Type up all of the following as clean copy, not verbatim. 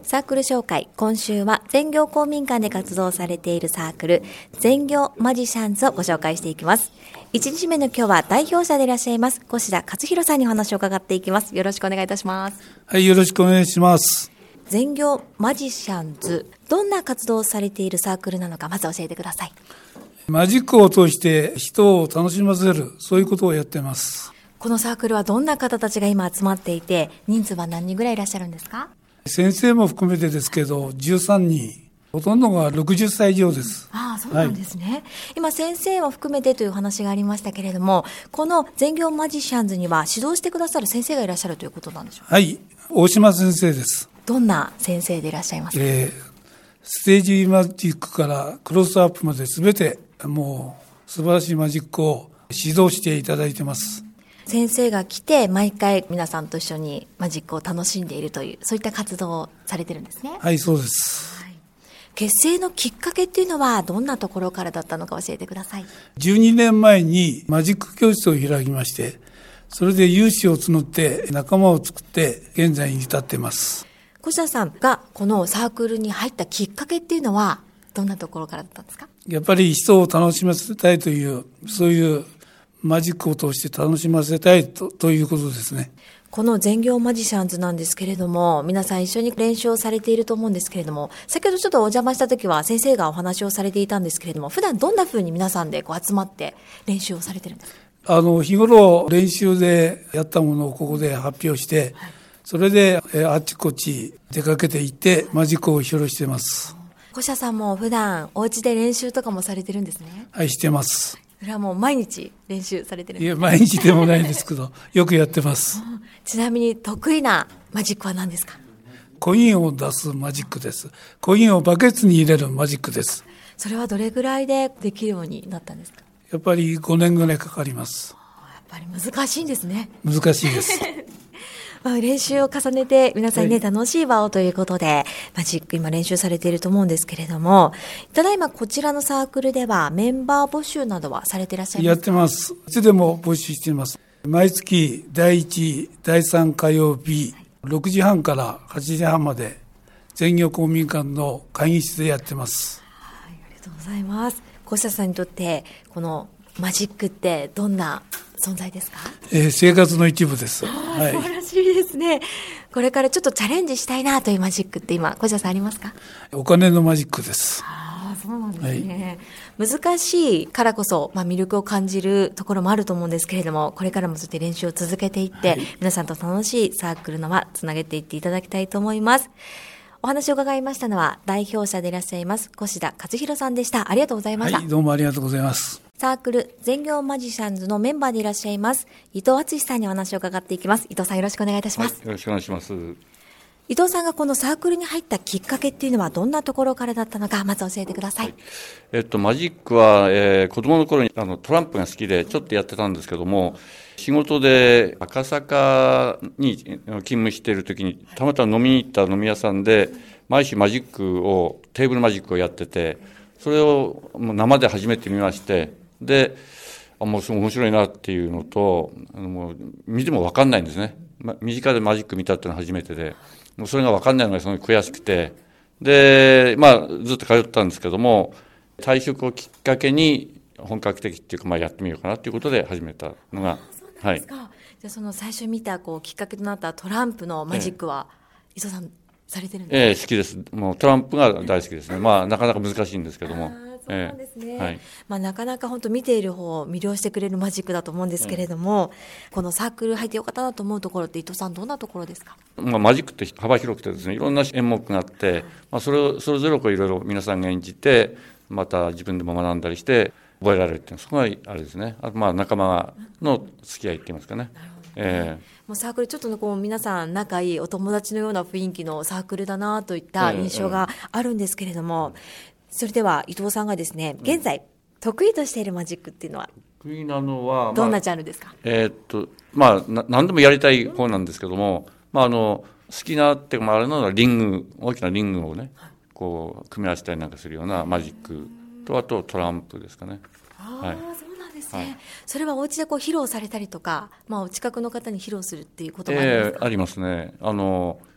サークル紹介、今週は全業公民館で活動されているサークル全業マジシャンズをご紹介していきます。1日目の今日は代表者でいらっしゃいます越田勝弘さんにお話を伺っていきます。よろしくお願いいたします。 はい、よろしくお願いします。 全業マジシャンズ、どんな活動をされているサークルなのか、まず教えてください。 マジックを通して人を楽しませる、そういうことをやっています。 このサークルはどんな方たちが今集まっていて、人数は何人ぐらいいらっしゃるんですか？ 先生も含めてですけど13人、ほとんどが60歳以上です。 ああ、そうなんですね、はい、今先生も含めてという話がありましたけれども、この全業マジシャンズには指導してくださる先生がいらっしゃるということなんでしょうか？ はい、大島先生です。 どんな先生でいらっしゃいますか？ ステージマジックからクロスアップまで全てもう素晴らしいマジックを指導していただいてます。 先生が来て毎回皆さんと一緒にマジックを楽しんでいるという、そういった活動をされてるんですね。 はい、そうです。 はい、結成のきっかけっていうのはどんなところからだったのか教えてください。 12年前にマジック教室を開きまして、それで有志を募って仲間を作って現在に至っています。 越田さんがこのサークルに入ったきっかけっていうのはどんなところからだったんですか？ やっぱり人を楽しませたいという、そういうマジックを通して楽しませたいということですね。 この全業マジシャンズなんですけれども、皆さん一緒に練習をされていると思うんですけれども、先ほどちょっとお邪魔した時は先生がお話をされていたんですけれども、普段どんな風に皆さんで集まって練習をされてるんですか？ 日頃練習でやったものをここで発表して、はい、それであっちこっち出かけていってマジックを披露しています。 越田さんも普段お家で練習とかもされてるんですね？ はい、してます。 それはもう毎日練習されてるんですか？ いや、毎日でもないんですけどよくやってます。 ちなみに得意なマジックは何ですか？ コインを出すマジックです。コインをバケツに入れるマジックです。 それはどれぐらいでできるようになったんですか？ やっぱり5年ぐらいかかります。 やっぱり難しいんですね。 難しいです練習を重ねて皆さんに、ね、 はい、 楽しい場をということでマジック今練習されていると思うんですけれども、ただいまこちらのサークルではメンバー募集などはされていらっしゃいますか？ やってます。いつでも募集しています。毎月第1、第3火曜日、6時半から8時半まで全業公民館の会議室でやってます。 はい、ありがとうございます。越田さんにとってこのマジックってどんな存在ですか？ 生活の一部です。はい、 素晴らしいですね。これからちょっとチャレンジしたいなというマジックって今越田さんありますか？ お金のマジックです。 そうなんですね。はい、難しいからこそ、魅力を感じるところもあると思うんですけれども、これからもそうやって練習を続けていって、はい、皆さんと楽しいサークルの輪つなげていっていただきたいと思います。お話を伺いましたのは代表者でいらっしゃいます越田勝弘さんでした。ありがとうございました。 はい、どうもありがとうございます。 サークル全業マジシャンズのメンバーでいらっしゃいます伊藤敦さんにお話を伺っていきます。伊藤さん、よろしくお願いいたします。 はい、よろしくお願いします。 伊藤さんがこのサークルに入ったきっかけっていうのはどんなところからだったのか、まず教えてください。 はい、マジックは、子供の頃にトランプが好きでちょっとやってたんですけども、仕事で赤坂に勤務している時にたまたま飲みに行った飲み屋さんで毎週マジックをテーブルマジックをやってて、それを生で初めて見まして、でもうすごい面白いなっていうのと、もう見ても分かんないんですね。身近でマジック見たっていうのは初めてで、もうそれが分かんないのがすごい悔しくて、でずっと通ってたんですけども、退職をきっかけに本格的っていうか、やってみようかなということで始めたのが。 そうなんですか。はい、じゃあその最初見たきっかけとなったトランプのマジックは、伊藤さんされてるんですか？ 好きです。もうトランプが大好きですね。なかなか難しいんですけども。 そうなんですね。 はい、 なかなか本当見ている方を魅了してくれるマジックだと思うんですけれども、このサークル入ってよかったなと思うところって伊藤さんどんなところですか？ マジックって幅広くてですね、いろんな演目があって、それぞれいろいろ皆さんが演じて、また自分でも学んだりして覚えられるっていうのはそこがあれですね。あと仲間の付き合いって言いますかね。 もうサークルちょっと皆さん仲いいお友達のような雰囲気のサークルだなといった印象があるんですけれども、それでは伊藤さんがですね、現在得意としているマジックっていうのは得意なのはどんなジャンルですか？ 何でもやりたい方なんですけども、好きなっていうか、あれなのは大きなリングをね、こう組み合わせたりなんかするようなマジックと、あとトランプですかね。 そうなんですね。はい、それはお家で披露されたりとか、お近くの方に披露するっていうこともありますか？ ありますね。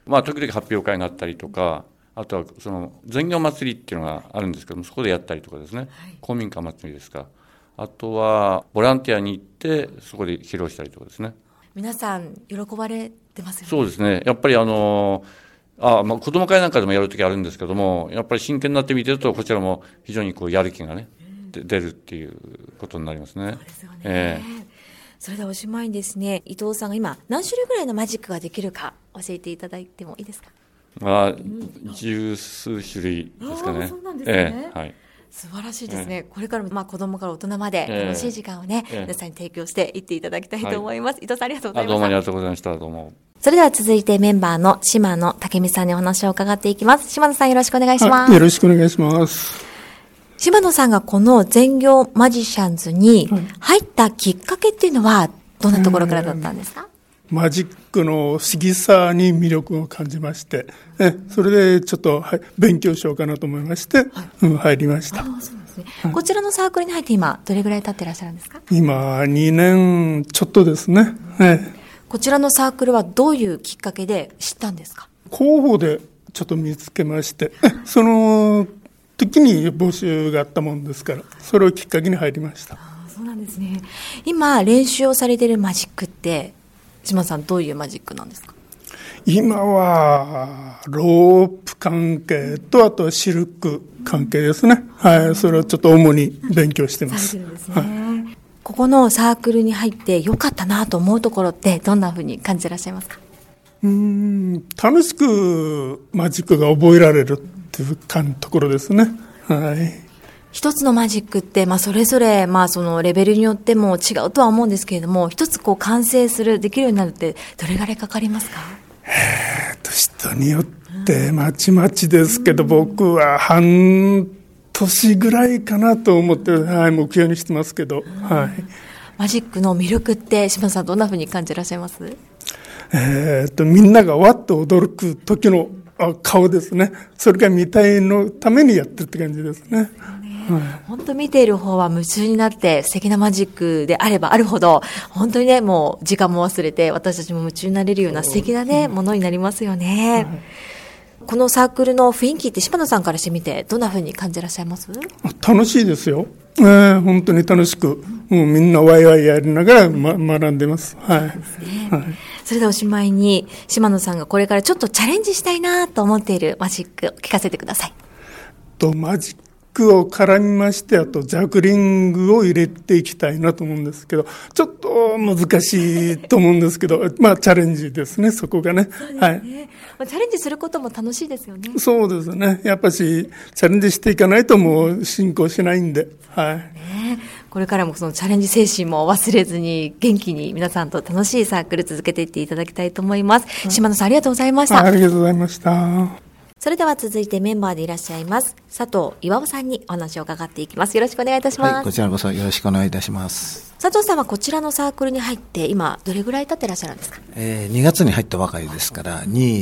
時々発表会があったりとか、あとはその全業祭りっていうのがあるんですけども、そこでやったりとかですね、公民館祭りですか。あとはボランティアに行ってそこで披露したりとかですね。 皆さん喜ばれてますよね。 そうですね。やっぱり子供会なんかでもやるときあるんですけども、やっぱり真剣になって見てると、こちらも非常にやる気がね、出るっていうことになりますね。 そうですよね。それではおしまいにですね、伊藤さんが今何種類ぐらいのマジックができるか教えていただいてもいいですか？ 十数種類ですかね。 そうなんですね。 はい。 素晴らしいですね。これからも子供から大人まで楽しい時間をね、皆さんに提供していっていただきたいと思います。伊藤さんありがとうございました。 どうもありがとうございました。どうも。 それでは続いてメンバーの島野武美さんにお話を伺っていきます。島野さんよろしくお願いします。 よろしくお願いします。 島野さんがこの全業マジシャンズに入ったきっかけっていうのはどんなところからだったんですか？ マジックの不思議さに魅力を感じまして、それでちょっと、勉強しようかなと思いまして、入りました。 そうですね。こちらのサークルに入って今どれぐらい経ってらっしゃるんですか？ 今2年ちょっとですね。 こちらのサークルはどういうきっかけで知ったんですか？ 広報でちょっと見つけまして、その時に募集があったもんですから、それをきっかけに入りました。 そうなんですね。今練習をされているマジックって島さんどういうマジックなんですか？ 今はロープ関係とあとはシルク関係ですね。それをちょっと主に勉強してます。 されてるんですね。ここのサークルに入ってよかったなと思うところってどんなふうに感じてらっしゃいますか？ 楽しくマジックが覚えられるっていうところですね。 一つのマジックって、それぞれ、そのレベルによっても違うとは思うんですけれども、一つ完成できるようになるってどれぐらいかかりますか？ 人によってまちまちですけど、僕は半年ぐらいかなと思って、目標にしてますけど、 マジックの魅力って島田さんどんなふうに感じらっしゃいます？ みんながわっと驚く時の顔ですね。それが見たいのためにやってるって感じですね。 本当見ている方は夢中になって素敵なマジックであればあるほど本当にね、もう時間も忘れて私たちも夢中になれるような素敵なね、ものになりますよね。このサークルの雰囲気って島野さんからしてみてどんな風に感じらっしゃいます？ 楽しいですよ。本当に楽しく、みんなワイワイやりながら、学んでます。 それでおしまいに島野さんがこれからちょっとチャレンジしたいなと思っているマジックを聞かせてください。 マジックを絡みまして、あとジャグリングを入れていきたいなと思うんですけど、ちょっと難しいと思うんですけど、チャレンジですね、そこがね。 そうですね。チャレンジすることも楽しいですよね。 そうですね。やっぱしチャレンジしていかないともう進行しないんで、 これからもそのチャレンジ精神も忘れずに元気に皆さんと楽しいサークル続けていっていただきたいと思います。島野さんありがとうございました。 ありがとうございました。 それでは続いてメンバーでいらっしゃいます佐藤巌さんにお話を伺っていきます。よろしくお願いいたします。 こちらこそよろしくお願いいたします。 佐藤さんはこちらのサークルに入って今どれぐらい経ってらっしゃるんですか ？2月に入ったばかりですから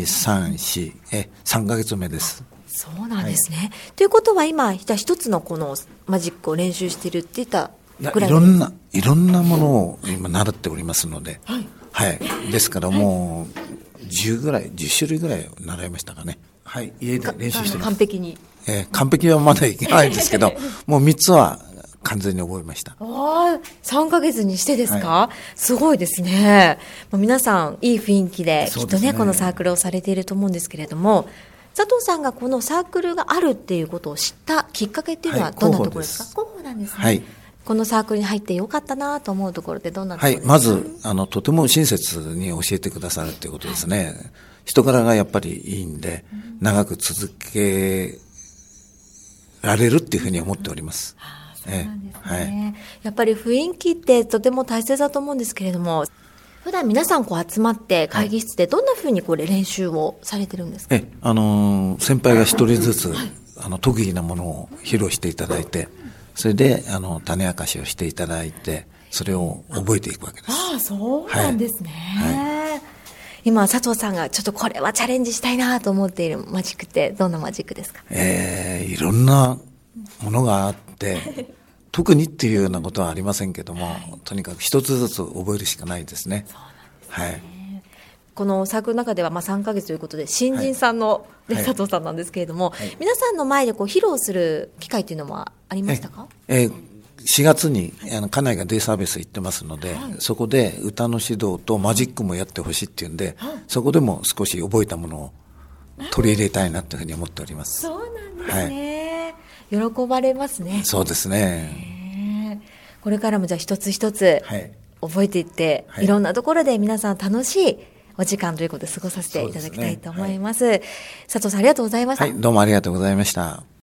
2、3、4、3ヶ月目です。 そうなんですね。ということは今一つのこのマジックを練習しているって言ったぐらいいろんなものを今習っておりますので、ですからもう10種類ぐらい習いましたかね。家で練習してます。 完璧に。 完璧はまだいけないですけど、もう3つは完全に覚えました。 3ヶ月にしてですか？すごいですね。皆さんいい雰囲気できっとね、このサークルをされていると思うんですけれども、佐藤さんがこのサークルがあるっていうことを知ったきっかけっていうのはどんなところですか？広報なんですね。このサークルに入ってよかったなと思うところってどんなところですか？ まずとても親切に教えてくださるということですね。人柄がやっぱりいいんで、長く続けられるっていうふうに思っております。 そうなんですね。やっぱり雰囲気ってとても大切だと思うんですけれども、普段皆さん集まって会議室でどんなふうに練習をされてるんですか？ 先輩が一人ずつ得意なものを披露していただいて、それで種明かしをしていただいて、それを覚えていくわけです。 そうなんですね。今佐藤さんがちょっとこれはチャレンジしたいなと思っているマジックってどんなマジックですか？ いろんなものがあって特にっていうようなことはありませんけども、とにかく一つずつ覚えるしかないですね。 このサークルの中では3ヶ月ということで新人さんの、佐藤さんなんですけれども、皆さんの前で披露する機会というのもありましたか ？4月に家内がデイサービス行ってますので、そこで歌の指導とマジックもやってほしいっていうんで、そこでも少し覚えたものを取り入れたいなというふうに思っております。 そうなんですね。喜ばれますね。 そうですね。 これからもじゃあ一つ一つ覚えていって、いろんなところで皆さん楽しいお時間ということで過ごさせていただきたいと思います。佐藤さんありがとうございました。 どうもありがとうございました。